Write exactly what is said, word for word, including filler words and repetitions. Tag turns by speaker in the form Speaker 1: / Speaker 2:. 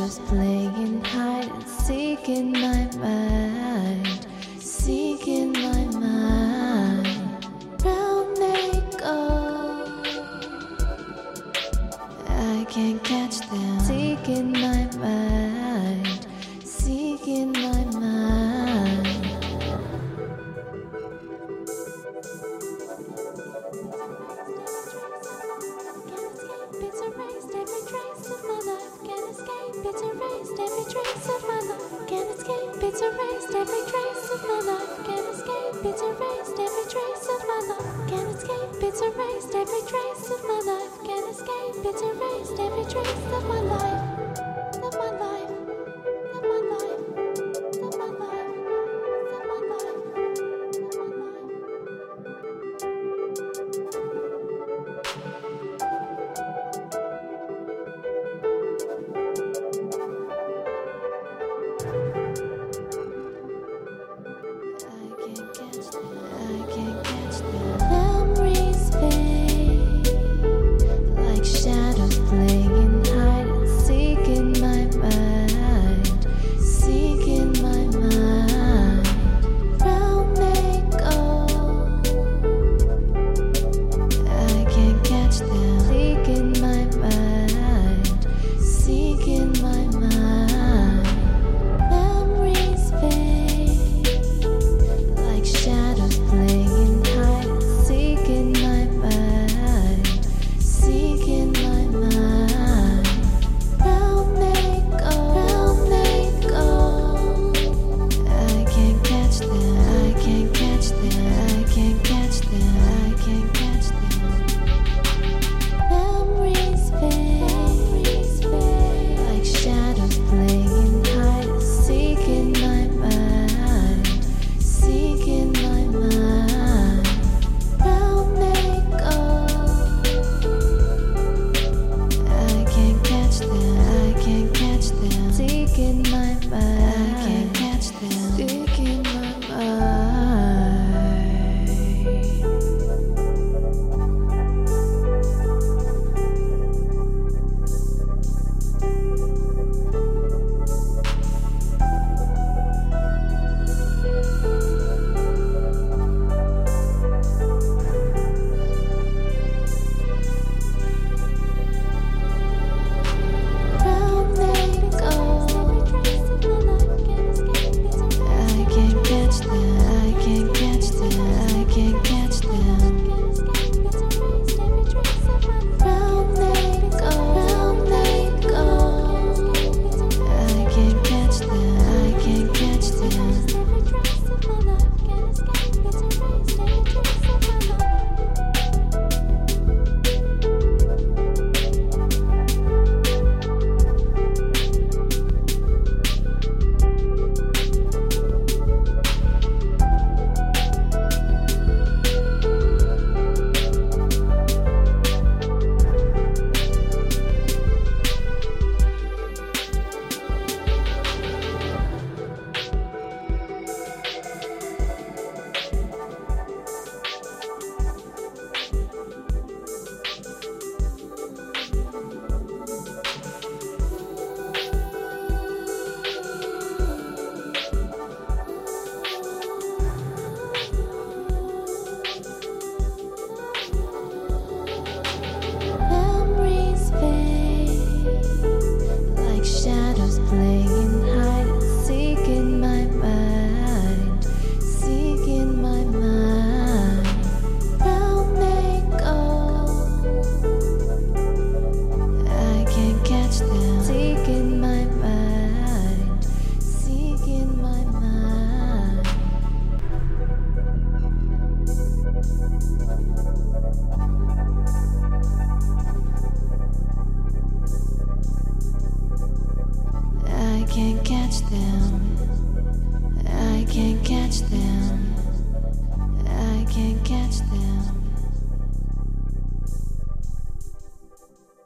Speaker 1: shadows playing hide and seek in my mind, seek in my mind. Round they go, I can't catch them. Seek in my mind, seek in my mind. It's erased every trace of my life. Can't escape. It's erased every trace of my life. Can't escape. It's erased every trace of my life. Can't escape. It's erased every trace of my life. Can't escape. It's erased every trace of my life. Can't escape. It's erased every trace of my life. Of my life. Of my life. Of my life. Of my life. Of my life. Memories fade like shadows playing hide and seek in my mind, seek in my mind. Round they go, I can't catch them. Seek in my mind, seek in my mind. Memories fade like shadows playing hide and seek in my mind, seek in my mind. Round they go, round they go. I can't catch them, I can't catch them, I can't catch them, I can't catch them. Memories fade, like shadows playing hide and seek in my mind, seek in my mind. Round they go, I can't catch them, I can't catch them. Seek in my mind, I can't catch them. Seek in my mind. Round they go, I can't catch them, I can't catch them, I can't catch them. Round they go, round they go, I can't catch them, I can't catch them. Memories fade like shadows playing hide and seek in my mind, seek in my mind. Round they go, I can't catch them. Seek in my mind, seek in my mind. I can't catch them, I can't catch them.